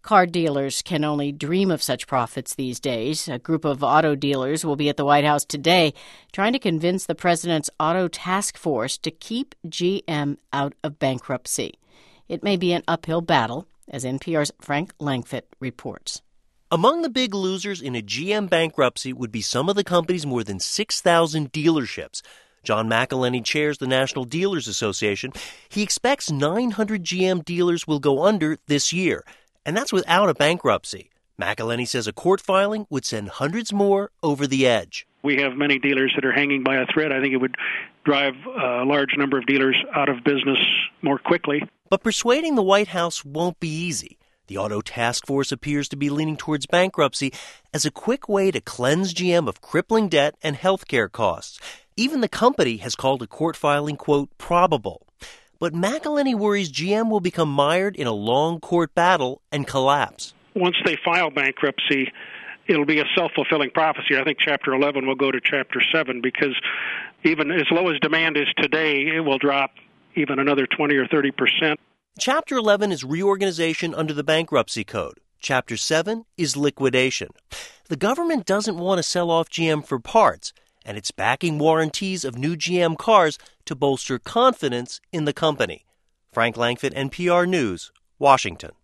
Car dealers can only dream of such profits these days. A group of auto dealers will be at the White House today trying to convince the president's auto task force to keep GM out of bankruptcy. It may be an uphill battle, as NPR's Frank Langfitt reports. Among the big losers in a GM bankruptcy would be some of the company's more than 6,000 dealerships. John McEleney chairs the National Dealers Association. He expects 900 GM dealers will go under this year. And that's without a bankruptcy. McEleney says a court filing would send hundreds more over the edge. We have many dealers that are hanging by a thread. I think it would drive a large number of dealers out of business more quickly. But persuading the White House won't be easy. The Auto Task Force appears to be leaning towards bankruptcy as a quick way to cleanse GM of crippling debt and health care costs. Even the company has called a court filing, quote, probable. But McEleney worries GM will become mired in a long court battle and collapse. Once they file bankruptcy, it'll be a self-fulfilling prophecy. I think Chapter 11 will go to Chapter 7 because even as low as demand is today, it will drop even another 20 or 30%. Chapter 11 is reorganization under the bankruptcy code. Chapter 7 is liquidation. The government doesn't want to sell off GM for parts, and it's backing warranties of new GM cars to bolster confidence in the company. Frank Langfitt, NPR News, Washington.